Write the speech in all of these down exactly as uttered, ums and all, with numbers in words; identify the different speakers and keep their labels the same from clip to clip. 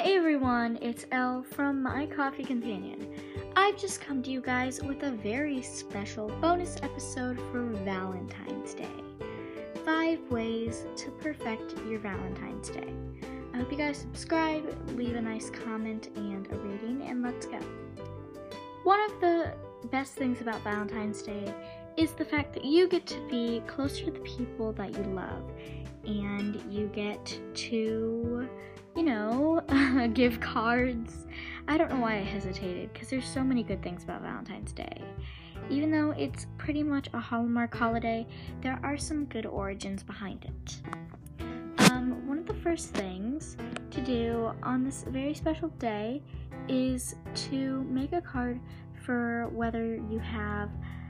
Speaker 1: Hey everyone, it's Elle from My Coffee Companion. I've just come to you guys with a very special bonus episode for Valentine's Day. Five ways to perfect your Valentine's Day. I hope you guys subscribe, leave a nice comment and a rating, and let's go. One of the best things about Valentine's Day is the fact that you get to be closer to the people that you love, and you get to, you know, give cards. I don't know why I hesitated, because there's so many good things about Valentine's Day. Even though it's pretty much a Hallmark holiday, there are some good origins behind it. Um, one of the first things to do on this very special day is to make a card for whether you have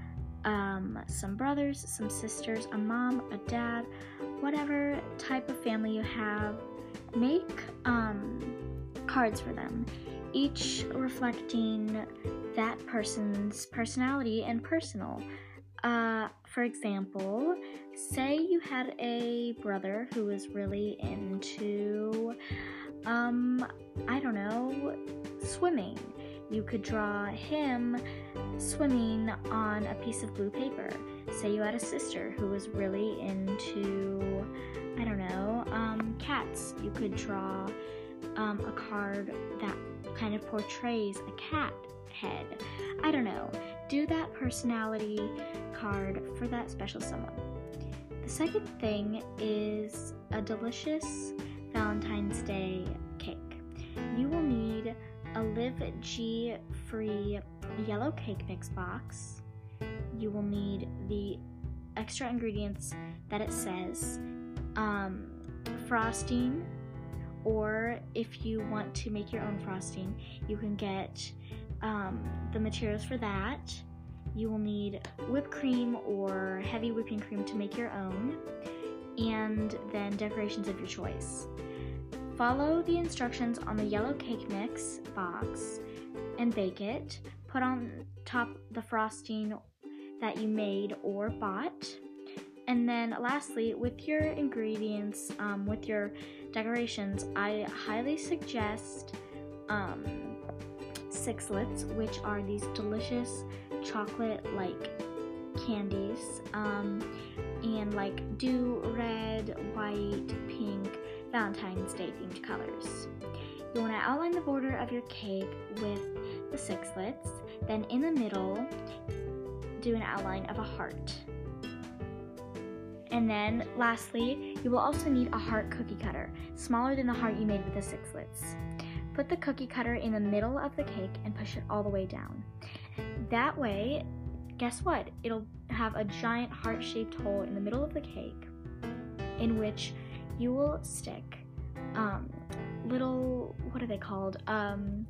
Speaker 1: um, some brothers, some sisters, a mom, a dad, whatever type of family you have. Make um, cards for them, each reflecting that person's personality and personal. Uh, for example, say you had a brother who was really into, um, I don't know, swimming. You could draw him swimming on a piece of blue paper. Say you had a sister who was really into, I don't know, um, cats. You could draw um, a card that kind of portrays a cat head. I don't know. Do that personality card for that special someone. The second thing is a delicious Valentine's Day cake. You will need a Live G free yellow cake mix box. You will need the extra ingredients that it says, um, frosting, or if you want to make your own frosting, you can get um, the materials for that. You will need whipped cream or heavy whipping cream to make your own, and then decorations of your choice. Follow the instructions on the yellow cake mix box and bake it. Put on top the frosting that you made or bought. And then lastly, with your ingredients, um, with your decorations, I highly suggest um, Sixlets, which are these delicious chocolate-like candies, um, and like do red, white, pink, Valentine's Day themed colors. You want to outline the border of your cake with the Sixlets, then in the middle, do an outline of a heart. And then lastly, you will also need a heart cookie cutter, smaller than the heart you made with the Sixlets. Put the cookie cutter in the middle of the cake and push it all the way down. That way, guess what? It'll have a giant heart-shaped hole in the middle of the cake in which you will stick um, little, what are they called? Um,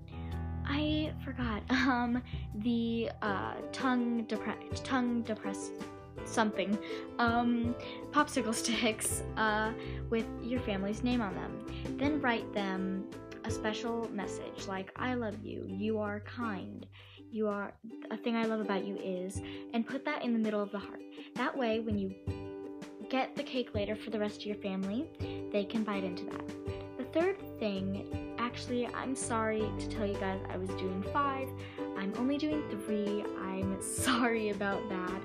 Speaker 1: I forgot. Um, the uh, tongue depressed, tongue depressed something. Um, popsicle sticks uh, with your family's name on them. Then write them a special message like, I love you, you are kind, you are, a thing I love about you is, and put that in the middle of the heart. That way, when you get the cake later for the rest of your family, they can bite into that. The third thing, actually, I'm sorry to tell you guys I was doing five. I'm only doing three. I'm sorry about that.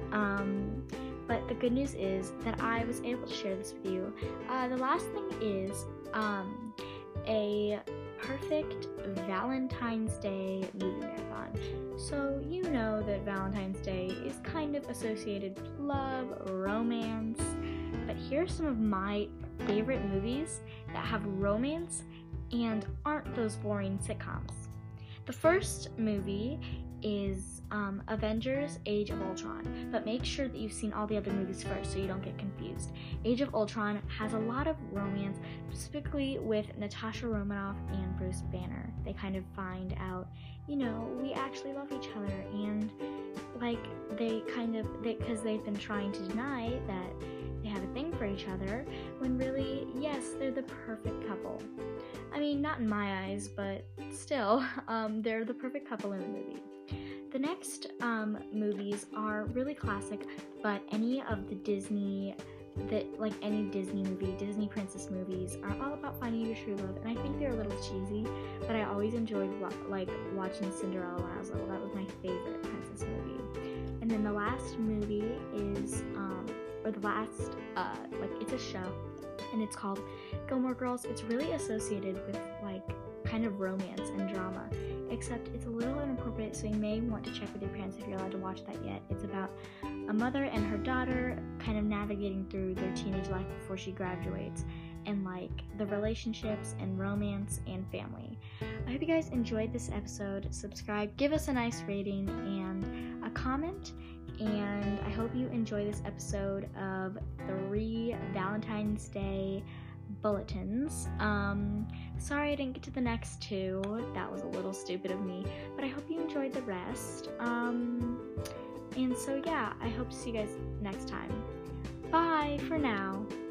Speaker 1: Um, but the good news is that I was able to share this with you. Uh, the last thing is um, a perfect Valentine's Day movie marathon. So you know that Valentine's Day is kind of associated with love, romance, but here are some of my favorite movies that have romance and aren't those boring sitcoms. The first movie is um, Avengers Age of Ultron, but make sure that you've seen all the other movies first so you don't get confused. Age of Ultron has a lot of romance, specifically with Natasha Romanoff and Bruce Banner. They kind of find out, you know, we actually love each other, and like they kind of, because they, they've been trying to deny that they have a thing for each other, when really, yes, they're the perfect couple. I mean, not in my eyes, but still, um, they're the perfect couple in the movie. The next um, movies are really classic, but any of the Disney that like any Disney movie, Disney princess movies are all about finding your true love, and I think they're a little cheesy, but I always enjoyed like watching Cinderella when I was little. That was my favorite princess movie. And then the last movie is, um, or the last, uh, like it's a show, and it's called Gilmore Girls. It's really associated with like kind of romance and drama, except it's a little inappropriate, so you may want to check with your parents if you're allowed to watch that yet. It's about a mother and her daughter kind of navigating through their teenage life before she graduates, and like the relationships and romance and family. I hope you guys enjoyed this episode. Subscribe, give us a nice rating and a comment, and I hope you enjoy this episode of three Valentine's Day bulletins. Um, sorry I didn't get to the next two. That was a little stupid of me, but I hope you enjoyed the rest. Um, and so yeah, I hope to see you guys next time. Bye for now.